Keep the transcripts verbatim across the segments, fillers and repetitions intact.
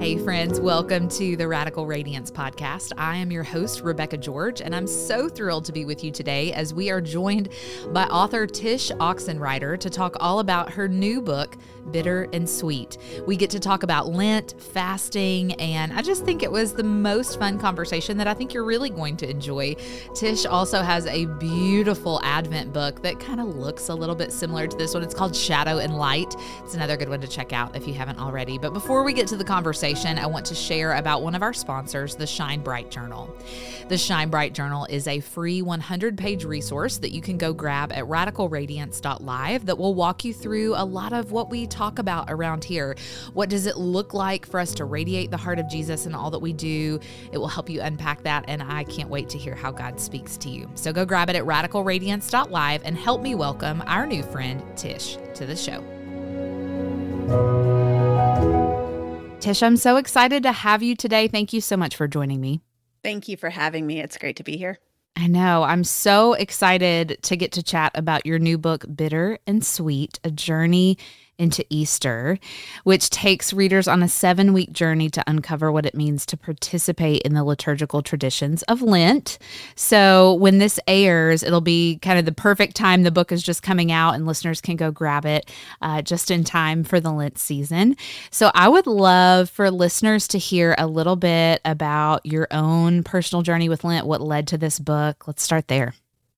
Hey friends, welcome to the Radical Radiance podcast. I am your host, Rebecca George, and I'm so thrilled to be with you today as we are joined by author Tish Oxenreider to talk all about her new book, Bitter and Sweet. We get to talk about Lent, fasting, and I just think it was the most fun conversation that I think you're really going to enjoy. Tish also has a beautiful Advent book that kind of looks a little bit similar to this one. It's called Shadow and Light. It's another good one to check out if you haven't already. But before we get to the conversation, I want to share about one of our sponsors, the Shine Bright Journal. The Shine Bright Journal is a free one hundred page resource that you can go grab at radical radiance dot live that will walk you through a lot of what we talk about around here. What does it look like for us to radiate the heart of Jesus in all that we do? It will help you unpack that, and I can't wait to hear how God speaks to you. So go grab it at radical radiance dot live and help me welcome our new friend, Tish, to the show. Tish, I'm so excited to have you today. Thank you so much for joining me. Thank you for having me. It's great to be here. I know. I'm so excited to get to chat about your new book, Bitter and Sweet, A Journey into Easter, which takes readers on a seven-week journey to uncover what it means to participate in the liturgical traditions of Lent. So when this airs, it'll be kind of the perfect time. The book is just coming out and listeners can go grab it uh, just in time for the Lent season. So I would love for listeners to hear a little bit about your own personal journey with Lent, what led to this book. Let's start there.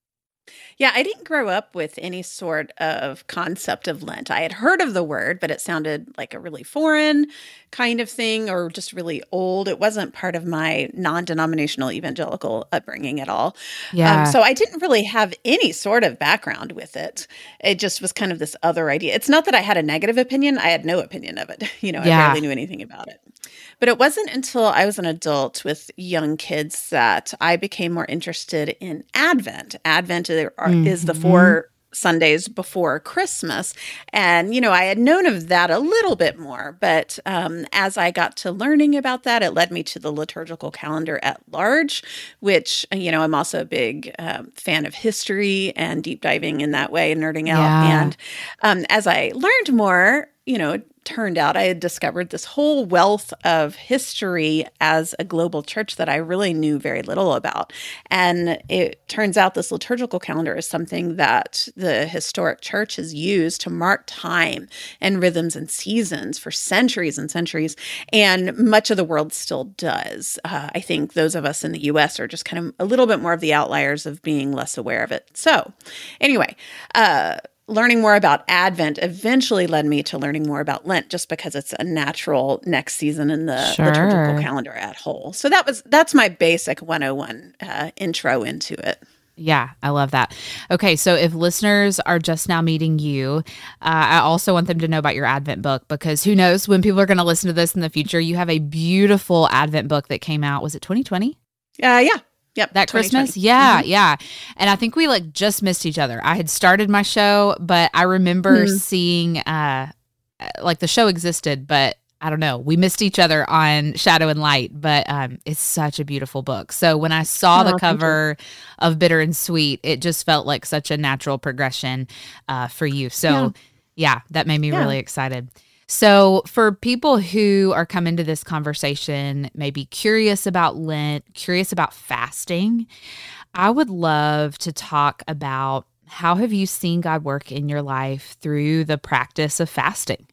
Yeah, I didn't grow up with any sort of concept of Lent. I had heard of the word, but it sounded like a really foreign kind of thing or just really old. It wasn't part of my non-denominational evangelical upbringing at all. Yeah. Um, so I didn't really have any sort of background with it. It just was kind of this other idea. It's not that I had a negative opinion. I had no opinion of it. You know, I Yeah. barely knew anything about it. But it wasn't until I was an adult with young kids that I became more interested in Advent. Advent are, Mm-hmm. is the four Sundays before Christmas. And, you know, I had known of that a little bit more. But um, as I got to learning about that, it led me to the liturgical calendar at large, which, you know, I'm also a big um, fan of history and deep diving in that way and nerding out. Yeah. And um, as I learned more, you know, it turned out I had discovered this whole wealth of history as a global church that I really knew very little about. And it turns out this liturgical calendar is something that the historic church has used to mark time and rhythms and seasons for centuries and centuries. And much of the world still does. Uh, I think those of us in the U S are just kind of a little bit more of the outliers of being less aware of it. So anyway, uh, learning more about Advent eventually led me to learning more about Lent, just because it's a natural next season in the Sure. liturgical calendar at whole. So that was that's my basic one oh one uh, intro into it. Yeah, I love that. Okay, so if listeners are just now meeting you, uh, I also want them to know about your Advent book, because who knows when people are going to listen to this in the future. You have a beautiful Advent book that came out. Was it twenty twenty? Uh, yeah. Yep. That Christmas? Yeah, Mm-hmm. yeah. And I think we like just missed each other. I had started my show, but I remember Mm-hmm. seeing uh like the show existed, but I don't know. We missed each other on Shadow and Light, but um it's such a beautiful book. So when I saw Oh, the thank cover of Bitter and Sweet, it just felt like such a natural progression uh for you. So yeah, Yeah. that made me Yeah. really excited. So for people who are coming to this conversation, maybe curious about Lent, curious about fasting, I would love to talk about how have you seen God work in your life through the practice of fasting?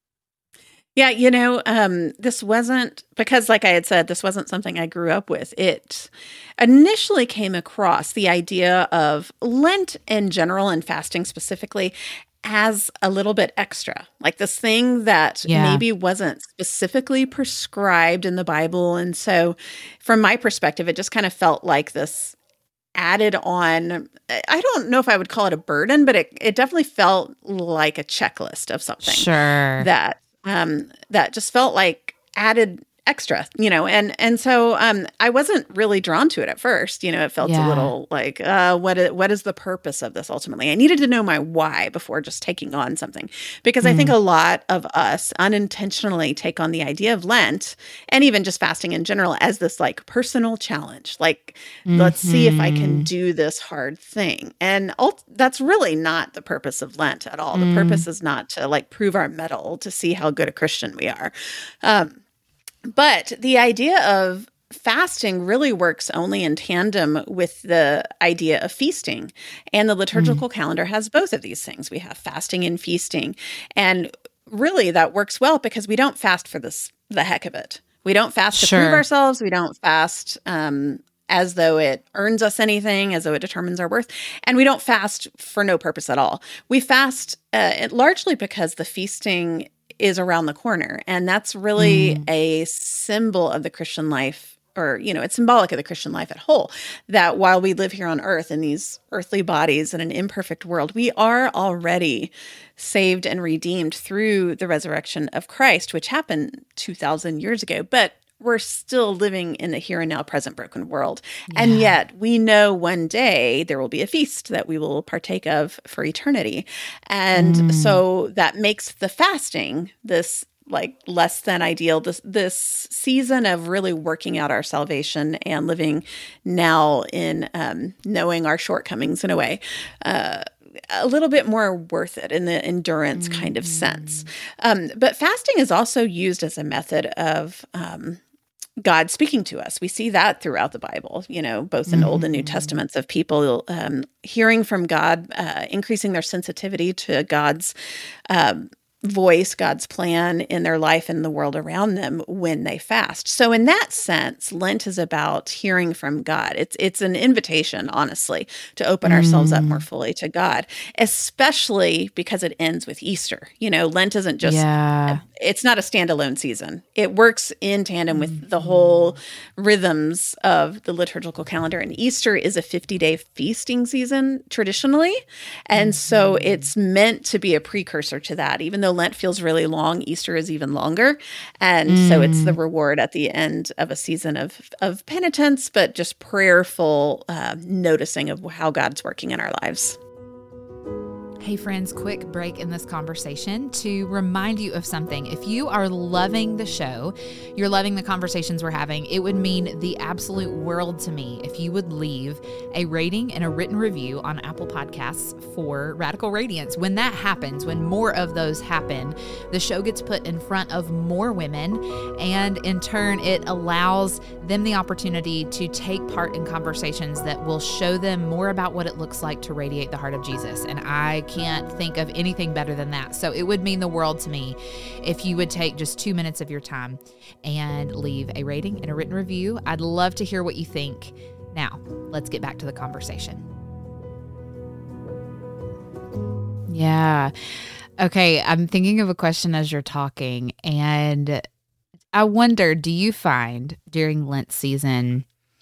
Yeah, you know, um, this wasn't, because like I had said, this wasn't something I grew up with. It initially came across the idea of Lent in general and fasting specifically as a little bit extra, like this thing that Yeah. maybe wasn't specifically prescribed in the Bible. And so from my perspective, it just kind of felt like this added on, I don't know if I would call it a burden, but it, it definitely felt like a checklist of something Sure. that um, that just felt like added extra, you know, and and so um, I wasn't really drawn to it at first. You know, it felt Yeah. a little like, uh, what is, what is the purpose of this ultimately? I needed to know my why before just taking on something, because I think Mm. a lot of us unintentionally take on the idea of Lent and even just fasting in general as this like personal challenge. Like, let's see if I can Mhm. do this hard thing. And ult- that's really not the purpose of Lent at all. The Mm. purpose is not to like prove our mettle to see how good a Christian we are. Um, But the idea of fasting really works only in tandem with the idea of feasting. And the liturgical mm. calendar has both of these things. We have fasting and feasting. And really that works well because we don't fast for this, the heck of it. We don't fast to sure. prove ourselves. We don't fast um, as though it earns us anything, as though it determines our worth. And we don't fast for no purpose at all. We fast uh, it, largely because the feasting is around the corner. And that's really mm. a symbol of the Christian life, or, you know, it's symbolic of the Christian life at whole, that while we live here on earth in these earthly bodies in an imperfect world, we are already saved and redeemed through the resurrection of Christ, which happened two thousand years ago. But we're still living in the here and now present broken world. Yeah. And yet we know one day there will be a feast that we will partake of for eternity. And mm. so that makes the fasting this like less than ideal, this this season of really working out our salvation and living now in um, knowing our shortcomings in a way, uh, a little bit more worth it in the endurance mm-hmm. kind of sense. Um, but fasting is also used as a method of um, God speaking to us. We see that throughout the Bible, you know, both in mm-hmm. Old and New Testaments, of people um, hearing from God, uh, increasing their sensitivity to God's um voice, God's plan in their life and the world around them when they fast. So in that sense, Lent is about hearing from God. It's it's an invitation, honestly, to open mm. ourselves up more fully to God, especially because it ends with Easter. You know, Lent isn't just, yeah. it's not a standalone season. It works in tandem with mm. the whole rhythms of the liturgical calendar. And Easter is a fifty-day feasting season traditionally. And mm. so it's meant to be a precursor to that, even though Lent feels really long, Easter is even longer. And mm. so it's the reward at the end of a season of, of penitence, but just prayerful uh, noticing of how God's working in our lives. Hey friends, quick break in this conversation to remind you of something. If you are loving the show, you're loving the conversations we're having, it would mean the absolute world to me if you would leave a rating and a written review on Apple Podcasts for Radical Radiance. When that happens, when more of those happen, the show gets put in front of more women, and in turn, it allows them the opportunity to take part in conversations that will show them more about what it looks like to radiate the heart of Jesus. And I can't think of anything better than that. So it would mean the world to me if you would take just two minutes of your time and leave a rating and a written review. I'd love to hear what you think. Now, let's get back to the conversation. Yeah. Okay, I'm thinking of a question as you're talking, and I wonder, do you find during Lent season,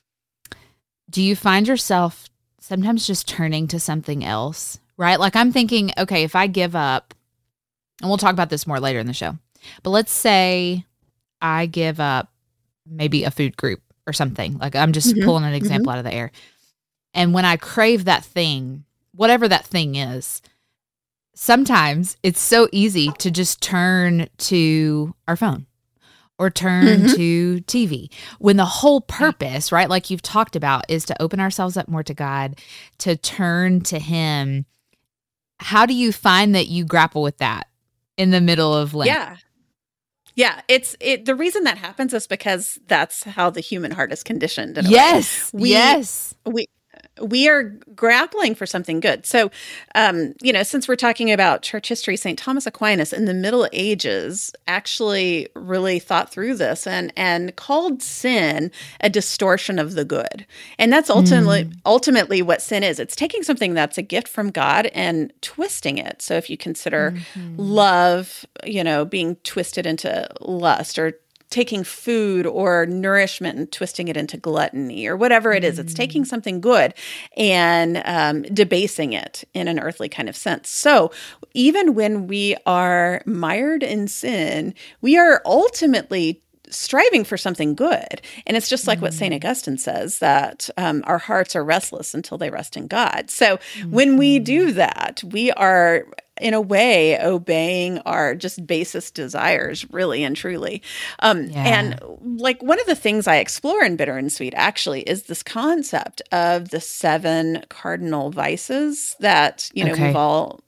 do you find yourself sometimes just turning to something else? Right? Like I'm thinking, okay, if I give up, and we'll talk about this more later in the show, but let's say I give up maybe a food group or something. Like I'm just mm-hmm. pulling an example mm-hmm. out of the air. And when I crave that thing, whatever that thing is, sometimes it's so easy to just turn to our phone or turn mm-hmm. to T V, when the whole purpose, right, like you've talked about, is to open ourselves up more to God, to turn to Him. How do you find that you grapple with that in the middle of Lent? Yeah. Yeah, it's it. The reason that happens is because that's how the human heart is conditioned. In a yes, way. We, yes. We we are grappling for something good. So, um, you know, since we're talking about church history, Saint Thomas Aquinas in the Middle Ages actually really thought through this and and called sin a distortion of the good. And that's ultimately mm. ultimately what sin is. It's taking something that's a gift from God and twisting it. So if you consider mm-hmm. love, you know, being twisted into lust, or taking food or nourishment and twisting it into gluttony, or whatever it is. Mm. It's taking something good and um, debasing it in an earthly kind of sense. So even when we are mired in sin, we are ultimately striving for something good. And it's just like mm. what Saint Augustine says, that um, our hearts are restless until they rest in God. So mm. when we do that, we are in a way obeying our just basest desires, really and truly. Um, yeah. And like one of the things I explore in Bitter and Sweet actually is this concept of the seven cardinal vices that, you know, okay. we've all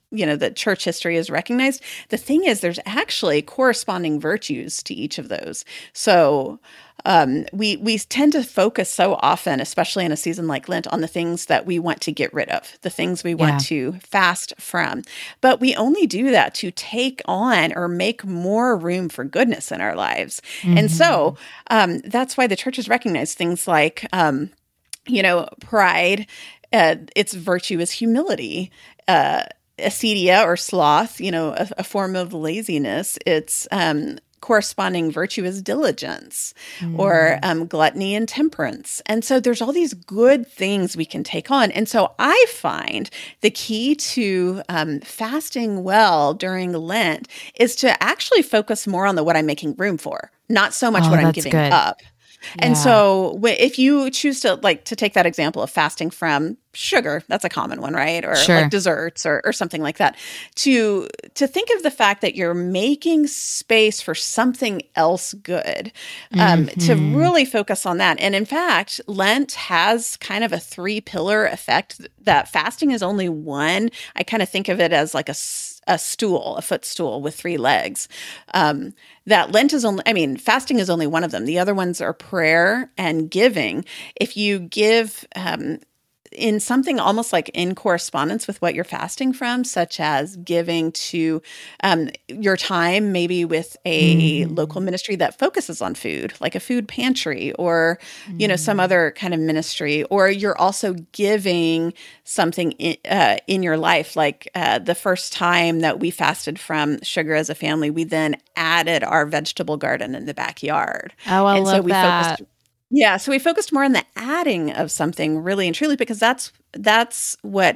you know, that church history has recognized. The thing is, there's actually corresponding virtues to each of those. So um, we we tend to focus so often, especially in a season like Lent, on the things that we want to get rid of, the things we want Yeah. to fast from. But we only do that to take on or make more room for goodness in our lives. And so um, that's why the church has recognized things like, um, you know, pride. Uh, its virtue is humility. Uh, acedia or sloth, you know, a, a form of laziness. Its um, corresponding virtue is diligence, or um, gluttony and temperance. And so there's all these good things we can take on. And so I find the key to um, fasting well during Lent is to actually focus more on the what I'm making room for, not so much Oh, what I'm that's giving good. up. And Yeah. so wh- if you choose to like to take that example of fasting from sugar, that's a common one, right? Or Sure. like desserts or, or something like that, to to think of the fact that you're making space for something else good, um, to Mhm. really focus on that. And in fact, Lent has kind of a three pillar effect that fasting is only one. I kind of think of it as like a s- a stool, a footstool with three legs. Um, that Lent is only, I mean, fasting is only one of them. The other ones are prayer and giving. If you give um, in something almost like in correspondence with what you're fasting from, such as giving to um, your time, maybe with a Mhm. local ministry that focuses on food, like a food pantry, or you know some Mm. other kind of ministry, or you're also giving something in, uh, in your life. Like uh, the first time that we fasted from sugar as a family, we then added our vegetable garden in the backyard, Oh, I and so love we that. focused. Yeah, so we focused more on the adding of something really and truly because that's that's what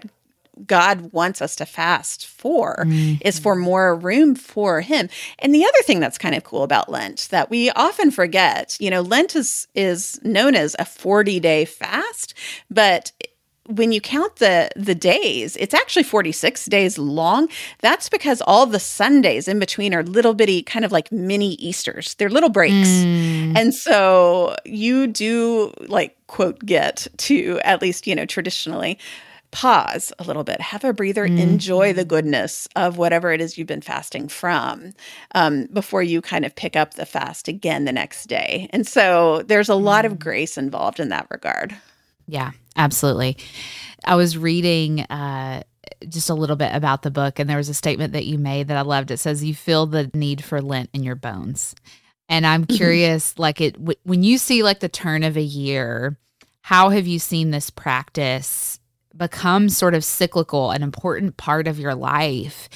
God wants us to fast for, is for Mhm. more room for him. And the other thing that's kind of cool about Lent that we often forget, you know, Lent is is known as a forty-day fast, but when you count the the days, it's actually forty-six days long. That's because all the Sundays in between are little bitty kind of like mini Easters. They're little breaks. Mm. And so you do like quote get to, at least, you know, traditionally, pause a little bit, have a breather, enjoy the Mhm. goodness of whatever it is you've been fasting from, um, before you kind of pick up the fast again the next day. And so there's a lot of Mm. grace involved in that regard. Yeah, absolutely. I was reading uh, just a little bit about the book, and there was a statement that you made that I loved. It says, "You feel the need for Lent in your bones." And I'm Mhm. curious, like it w- when you see like the turn of a year, how have you seen this practice become sort of cyclical, an important part of your life?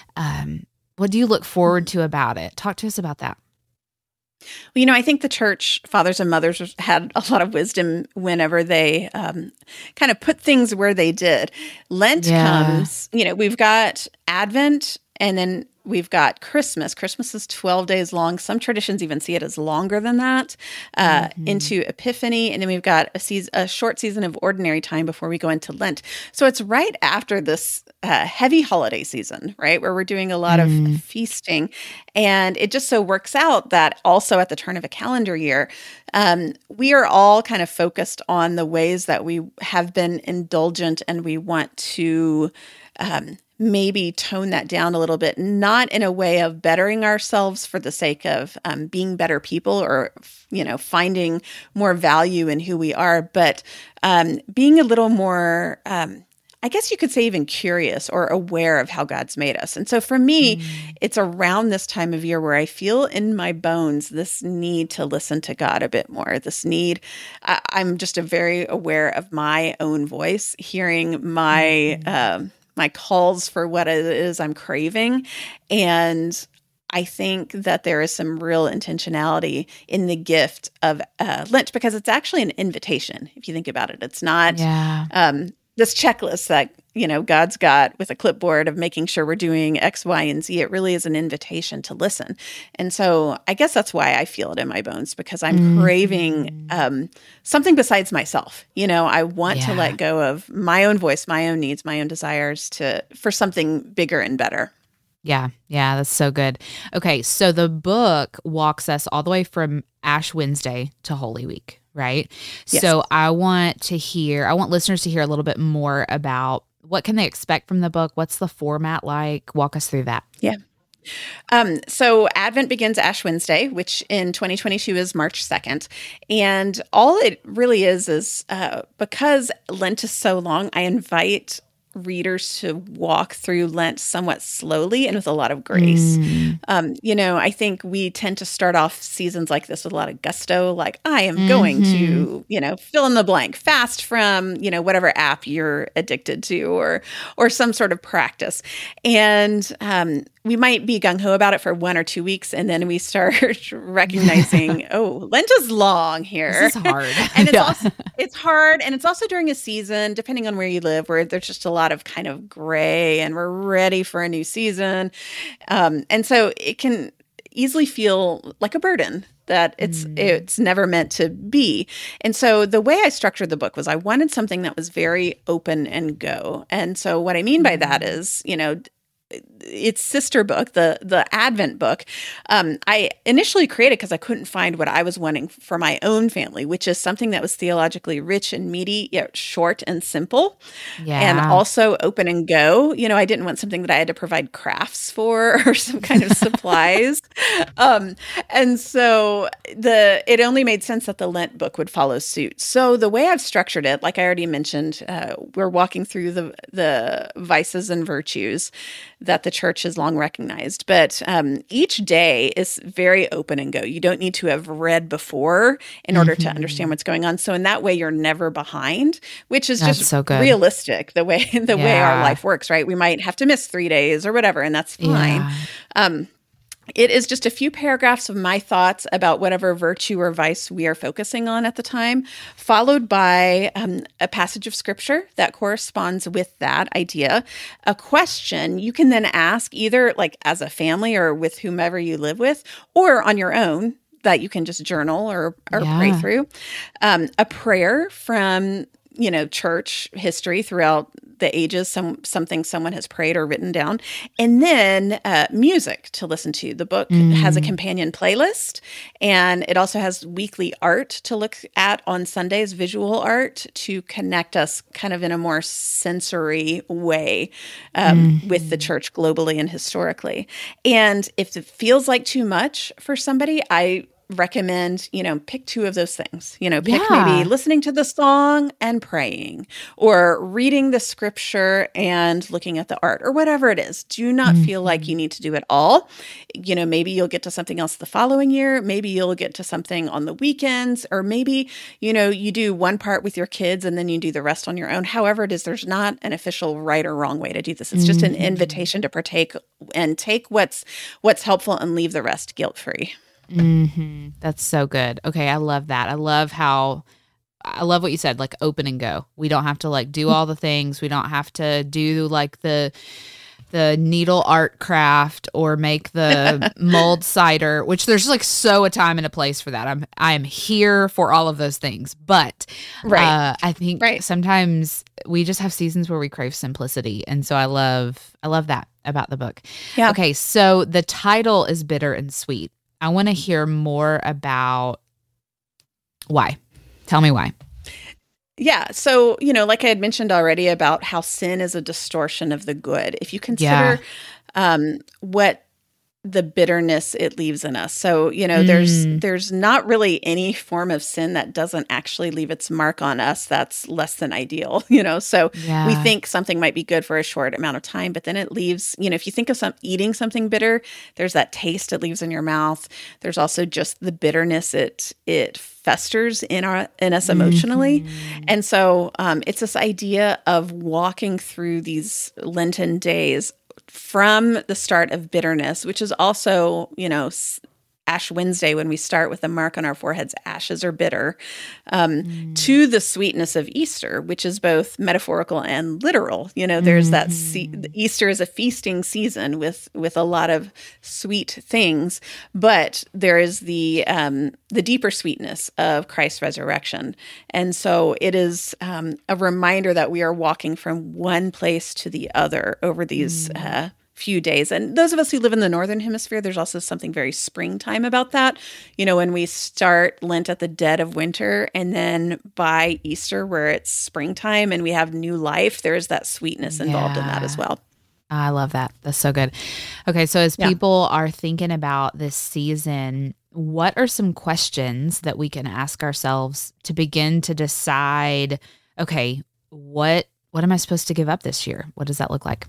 Um, what do you look forward to about it? Talk to us about that. Well, you know, I think the church fathers and mothers had a lot of wisdom whenever they um, kind of put things where they did. Lent Yeah. comes, you know, we've got Advent and then we've got Christmas. Christmas is twelve days long. Some traditions even see it as longer than that, uh, Mhm. into Epiphany. And then we've got a, season, a short season of ordinary time before we go into Lent. So it's right after this uh, heavy holiday season, right, where we're doing a lot of Mm. feasting. And it just so works out that also at the turn of a calendar year, um, we are all kind of focused on the ways that we have been indulgent and we want to um, maybe tone that down a little bit, not in a way of bettering ourselves for the sake of um, being better people or, you know, finding more value in who we are, but um, being a little more, um, I guess you could say even curious or aware of how God's made us. And so for me, Mm. it's around this time of year where I feel in my bones this need to listen to God a bit more, this need. I, I'm just a very aware of my own voice, hearing my, Mhm. um, my calls for what it is I'm craving. And I think that there is some real intentionality in the gift of uh, Lent because it's actually an invitation. If you think about it, it's not Yeah. um, this checklist that, you know, God's got with a clipboard of making sure we're doing X, Y, and Z. It really is an invitation to listen. And so I guess that's why I feel it in my bones, because I'm craving Mhm. um, something besides myself. You know, I want to Yeah. let go of my own voice, my own needs, my own desires to for something bigger and better. Yeah, yeah, that's so good. Okay, so the book walks us all the way from Ash Wednesday to Holy Week, right? Yes. So I want to hear, I want listeners to hear a little bit more about what can they expect from the book? What's the format like? Walk us through that. Yeah. Um, so Advent begins Ash Wednesday, which in twenty twenty-two is March second. And all it really is, is uh, because Lent is so long, I invite readers to walk through Lent somewhat slowly and with a lot of grace. Mm. Um, you know, I think we tend to start off seasons like this with a lot of gusto, like I am mm-hmm. going to, you know, fill in the blank, fast from, you know, whatever app you're addicted to or, or some sort of practice. And, um, we might be gung-ho about it for one or two weeks, and then we start recognizing, oh, Lent is long here. This is hard. and it's yeah. also it's hard, and it's also during a season, depending on where you live, where there's just a lot of kind of gray, and we're ready for a new season. Um, and so it can easily feel like a burden that it's mm. it's never meant to be. And so the way I structured the book was I wanted something that was very open and go. And so what I mean by that is, you know, its sister book, the the Advent book, um, I initially created because I couldn't find what I was wanting for my own family, which is something that was theologically rich and meaty, yet short and simple, yeah. and also open and go. You know, I didn't want something that I had to provide crafts for or some kind of supplies. Um, and so the it only made sense that the Lent book would follow suit. So the way I've structured it, like I already mentioned, uh, we're walking through the the vices and virtues that the church has long recognized. But um, each day is very open and go. You don't need to have read before in order mm-hmm. to understand what's going on. So in that way, you're never behind, which is that's just so good. Realistic, the way the yeah. way our life works, right? We might have to miss three days or whatever, and that's fine. Yeah. Um, It is just a few paragraphs of my thoughts about whatever virtue or vice we are focusing on at the time, followed by um, a passage of scripture that corresponds with that idea, a question you can then ask either like as a family or with whomever you live with, or on your own that you can just journal or, or yeah. pray through, um, a prayer from you know, church history throughout the ages, some something someone has prayed or written down, and then uh, music to listen to. The book mm. has a companion playlist, and it also has weekly art to look at on Sundays, visual art to connect us kind of in a more sensory way um, mm. with the church globally and historically. And if it feels like too much for somebody, I recommend, you know, pick two of those things. You know, pick yeah. maybe listening to the song and praying, or reading the scripture and looking at the art, or whatever it is. Do not mm-hmm. feel like you need to do it all. You know, maybe you'll get to something else the following year. Maybe you'll get to something on the weekends, or maybe, you know, you do one part with your kids and then you do the rest on your own. However it is, there's not an official right or wrong way to do this. It's just mm-hmm. an invitation to partake and take what's what's helpful and leave the rest guilt-free. Mm-hmm. That's so good. Okay, I love that. I love how, I love what you said, like open and go. We don't have to like do all the things. We don't have to do like the the needle art craft or make the mulled cider, which there's like so a time and a place for that. I'm I am here for all of those things. But right. uh, I think right. sometimes we just have seasons where we crave simplicity. And so I love I love that about the book. Yeah. Okay, so the title is Bitter and Sweet. I want to hear more about why. Tell me why. Yeah. So, you know, like I had mentioned already about how sin is a distortion of the good. If you consider yeah. um, what the bitterness it leaves in us. So, you know, mm. there's there's not really any form of sin that doesn't actually leave its mark on us that's less than ideal, you know. So yeah. we think something might be good for a short amount of time, but then it leaves, you know, if you think of some eating something bitter, there's that taste it leaves in your mouth. There's also just the bitterness it it festers in our in us emotionally. Mm-hmm. And so um, it's this idea of walking through these Lenten days from the start of bitterness, which is also, you know, Ash Wednesday, when we start with the mark on our foreheads, ashes are bitter, um, mm. to the sweetness of Easter, which is both metaphorical and literal. You know, there's mm-hmm. that se- Easter is a feasting season with with a lot of sweet things, but there is the um, the deeper sweetness of Christ's resurrection, and so it is um, a reminder that we are walking from one place to the other over these. Mm. Uh, few days. And those of us who live in the Northern Hemisphere, there's also something very springtime about that. You know, when we start Lent at the dead of winter, and then by Easter, where it's springtime and we have new life, there's that sweetness involved yeah. in that as well. I love that. That's so good. Okay, so as people yeah. are thinking about this season, what are some questions that we can ask ourselves to begin to decide, okay, what what am I supposed to give up this year? What does that look like?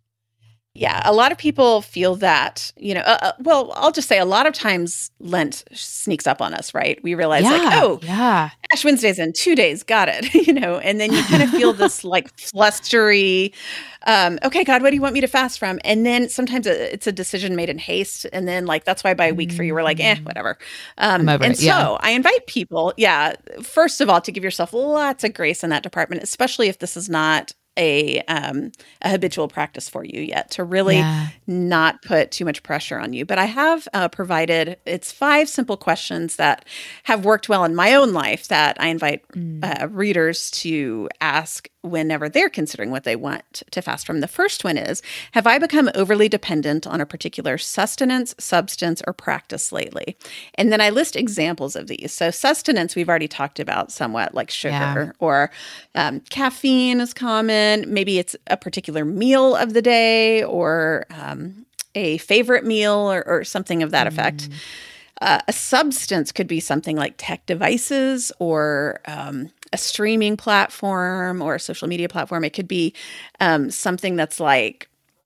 Yeah, a lot of people feel that, you know, uh, well, I'll just say a lot of times Lent sneaks up on us, right? We realize yeah, like, oh, yeah. Ash Wednesday's in two days, got it, you know, and then you kind of feel this like flustery, um, okay, God, what do you want me to fast from? And then sometimes it's a decision made in haste. And then like, that's why by week three, we're like, eh, whatever. Um, I'm over and it. Yeah. so I invite people, yeah, first of all, to give yourself lots of grace in that department, especially if this is not a um, a habitual practice for you yet, to really yeah. not put too much pressure on you. But I have uh, provided, it's five simple questions that have worked well in my own life that I invite mm. uh, readers to ask whenever they're considering what they want to fast from. The first one is, have I become overly dependent on a particular sustenance, substance, or practice lately? And then I list examples of these. So sustenance, we've already talked about somewhat, like sugar yeah. or um, caffeine is common. Maybe it's a particular meal of the day or um, a favorite meal or, or something of that mm. effect. Uh, a substance could be something like tech devices or um, a streaming platform or a social media platform. It could be um, something that's like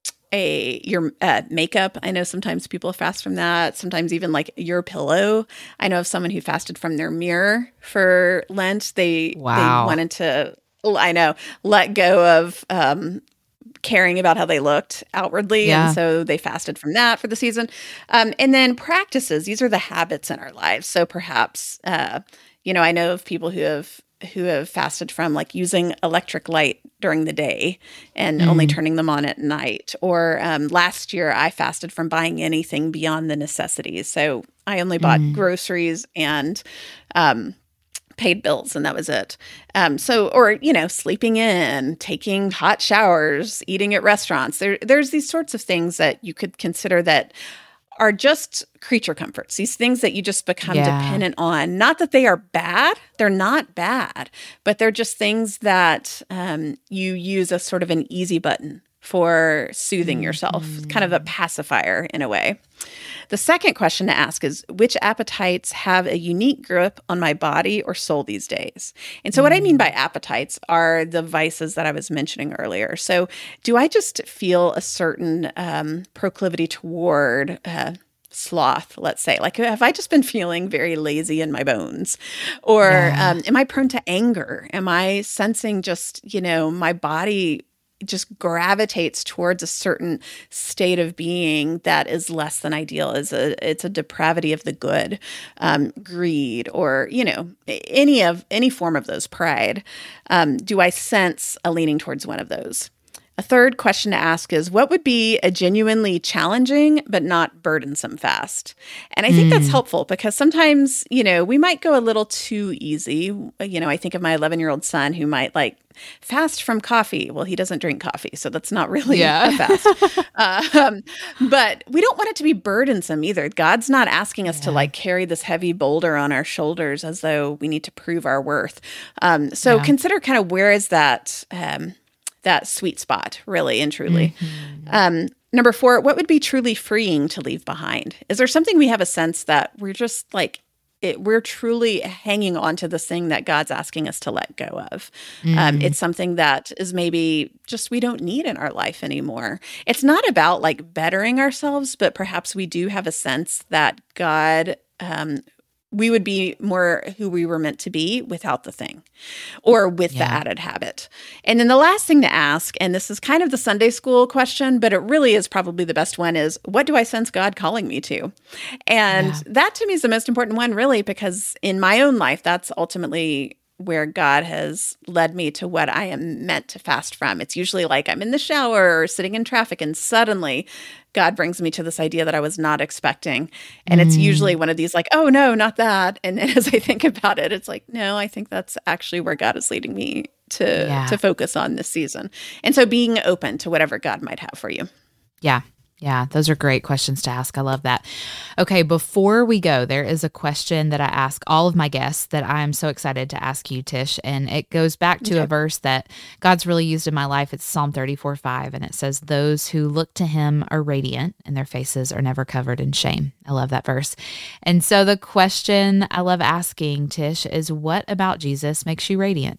a your uh, makeup. I know sometimes people fast from that. Sometimes even like your pillow. I know of someone who fasted from their mirror for Lent. They wow. they wanted to. I know let go of. Um, caring about how they looked outwardly. Yeah. And so they fasted from that for the season. Um, and then practices, these are the habits in our lives. So perhaps, uh, you know, I know of people who have who have fasted from like using electric light during the day and mm. only turning them on at night. Or um, last year I fasted from buying anything beyond the necessities. So I only bought mm. groceries and um paid bills, and that was it. Um, so, or, you know, sleeping in, taking hot showers, eating at restaurants. There, there's these sorts of things that you could consider that are just creature comforts, these things that you just become yeah. dependent on. Not that they are bad. They're not bad, but they're just things that um, you use as sort of an easy button for soothing mm-hmm. yourself, kind of a pacifier in a way. The second question to ask is, which appetites have a unique grip on my body or soul these days? And so mm. what I mean by appetites are the vices that I was mentioning earlier. So do I just feel a certain um, proclivity toward uh, sloth, let's say? Like, have I just been feeling very lazy in my bones? Or yeah. um, am I prone to anger? Am I sensing just, you know, my body just gravitates towards a certain state of being that is less than ideal? Is a it's a depravity of the good, um, greed, or you know any of any form of those, pride. Um, do I sense a leaning towards one of those? A third question to ask is, what would be a genuinely challenging but not burdensome fast? And I think mm. that's helpful because sometimes, you know, we might go a little too easy. You know, I think of my eleven-year-old son who might like fast from coffee. Well, he doesn't drink coffee, so that's not really yeah. a fast. uh, um, but we don't want it to be burdensome either. God's not asking us yeah. to like carry this heavy boulder on our shoulders as though we need to prove our worth. Um, so yeah. consider kind of where is that um, that sweet spot, really and truly. Mm-hmm. Um, number four, what would be truly freeing to leave behind? Is there something we have a sense that we're just like, It, we're truly hanging on to this thing that God's asking us to let go of? Mm. Um, it's something that is maybe just we don't need in our life anymore. It's not about like bettering ourselves, but perhaps we do have a sense that God, um, we would be more who we were meant to be without the thing or with yeah. the added habit. And then the last thing to ask, and this is kind of the Sunday school question, but it really is probably the best one, is what do I sense God calling me to? And yeah. that to me is the most important one, really, because in my own life, that's ultimately where God has led me to what I am meant to fast from. It's usually like I'm in the shower or sitting in traffic and suddenly God brings me to this idea that I was not expecting. And mm. it's usually one of these like, oh, no, not that. And then as I think about it, it's like, no, I think that's actually where God is leading me to, yeah. to focus on this season. And so being open to whatever God might have for you. Yeah. Yeah, those are great questions to ask. I love that. Okay, before we go, there is a question that I ask all of my guests that I am so excited to ask you, Tish, and it goes back to Okay. a verse that God's really used in my life. It's Psalm thirty-four five, and it says, "Those who look to him are radiant, and their faces are never covered in shame." I love that verse. And so the question I love asking, Tish, is what about Jesus makes you radiant?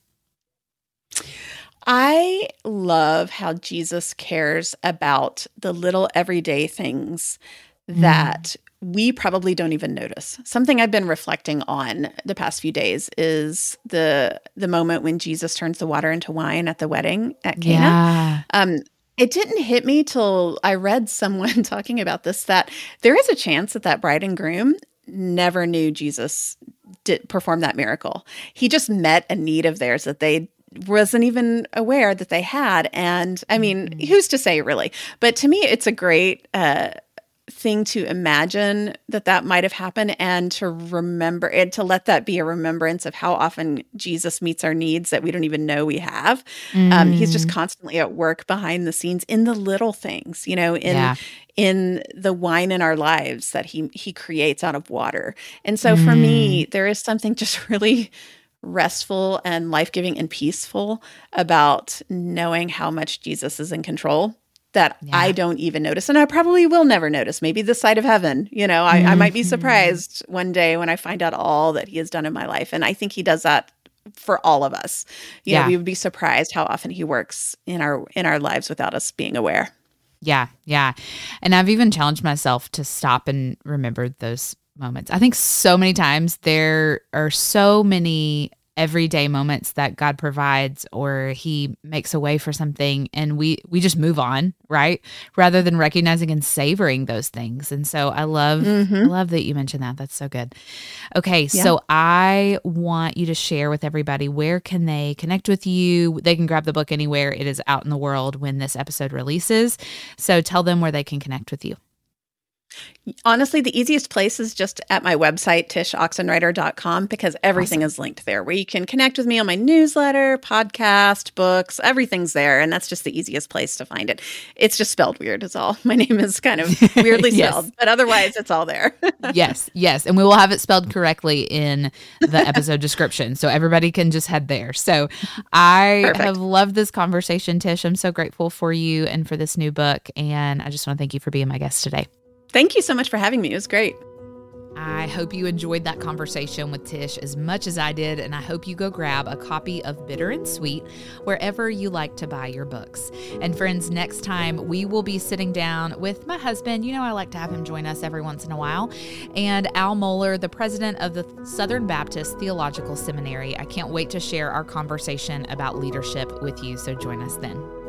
I love how Jesus cares about the little everyday things Mm, that we probably don't even notice. Something I've been reflecting on the past few days is the the moment when Jesus turns the water into wine at the wedding at Cana. yeah. Um, it didn't hit me till I read someone talking about this, that there is a chance that that bride and groom never knew Jesus did perform that miracle. He just met a need of theirs that they wasn't even aware that they had. And I mean, Mhm. who's to say, really? But to me, it's a great uh, thing to imagine that that might have happened, and to remember, and to let that be a remembrance of how often Jesus meets our needs that we don't even know we have. Um, he's just Mm, constantly at work behind the scenes in the little things, you know, in yeah. in the wine in our lives that he he creates out of water. And so for Mm, me, there is something just really restful and life-giving and peaceful about knowing how much Jesus is in control that I yeah. don't even notice. And I probably will never notice. Maybe this side of heaven, you know, I, I might be Mhm. surprised one day when I find out all that he has done in my life. And I think he does that for all of us. You know, Yeah. we would be surprised how often he works in our in our lives without us being aware. Yeah, yeah. And I've even challenged myself to stop and remember those moments. I think so many times there are so many everyday moments that God provides or he makes a way for something and we we just move on, right? Rather than recognizing and savoring those things. And so I love I Hmm. love that you mentioned that. That's so good. Okay, Yeah. so I want you to share with everybody, where can they connect with you? They can grab the book anywhere. It is out in the world when this episode releases. So tell them where they can connect with you. Honestly, the easiest place is just at my website, tish oxenreider dot com, because everything Awesome. is linked there, where you can connect with me on my newsletter, podcast, books, everything's there. And that's just the easiest place to find it. It's just spelled weird, is all. My name is kind of weirdly Yes. spelled, but otherwise it's all there. Yes, yes. And we will have it spelled correctly in the episode description. So everybody can just head there. So I have Perfect. loved this conversation, Tish. I'm so grateful for you and for this new book. And I just want to thank you for being my guest today. Thank you so much for having me. It was great. I hope you enjoyed that conversation with Tish as much as I did, and I hope you go grab a copy of Bitter and Sweet wherever you like to buy your books. And friends, next time we will be sitting down with my husband. You know, I like to have him join us every once in a while, and Al Mohler, the president of the Southern Baptist Theological Seminary. I can't wait to share our conversation about leadership with you, so join us then.